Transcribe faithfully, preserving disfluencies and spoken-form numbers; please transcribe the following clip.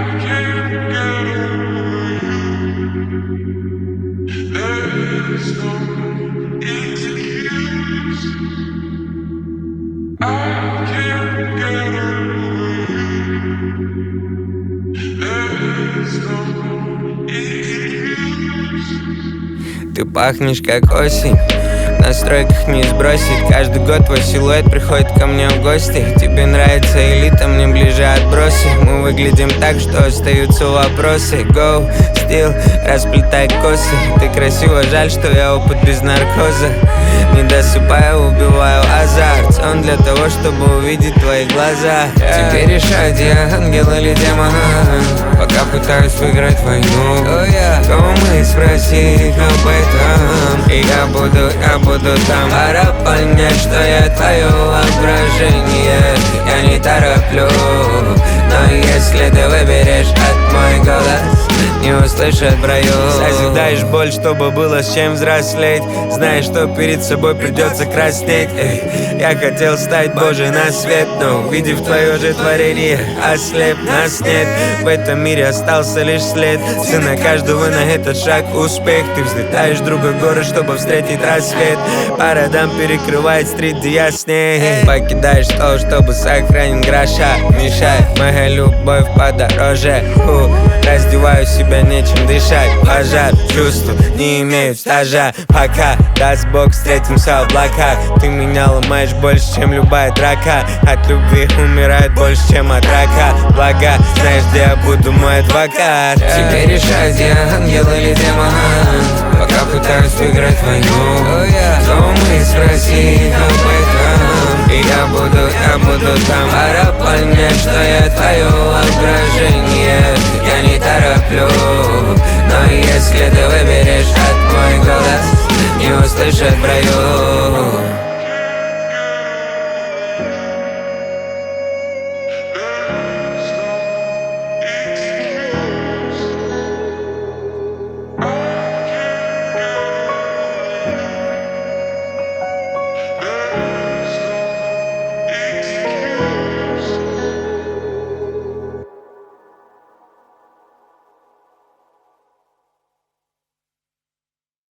Ты пахнешь как осень, на стройках не сбросить. Каждый год твой силуэт приходит ко мне в гости. Тебе нравится элита, мне ближе отбросы. Мы выглядим так, что остаются вопросы. Go, still, расплетай косы. Ты красива, жаль, что я опыт без наркоза. Не досыпаю, убиваю азарт. Сон для того, чтобы увидеть твои глаза. Теперь решать, я ангел или демон. Пока пытаюсь выиграть войну. Кого мы, спроси их об этом. И я буду, я буду там. Пора понять, что я твое воображение. Я не тороплю, но если ты выберешь от мой голос, не услышат в раю. Созидаешь боль, чтобы было с чем взрослеть. Знаешь, что перед собой придется краснеть. Эй, я хотел стать Божий на свет, но увидев твое же творение, ослеп. Нас нет, в этом мире остался лишь след. Цена каждого на этот шаг успех. Ты взлетаешь в другой город, чтобы встретить рассвет. По родам перекрывает стрит, где ясней. Покидаешь стол, чтобы сохранить гроша. Мешает моя любовь подороже. Фу, раздеваю себя, нечем дышать. Пожар, чувства не имеют стажа. Пока, даст Бог, встретимся в облаках. Ты меня ломаешь больше, чем любая драка. От любви умирает больше, чем от рака. Блага, знаешь, где я буду, мой адвокат. Тебе решать, я ангел или демон. Пока пытаюсь выиграть войну. Кого мы, спроси их об этом. И я буду, я буду там. Пора понять, что я твое воображение. Я не тороплю, но если ты выберешь от мой голос, не услышат в раю.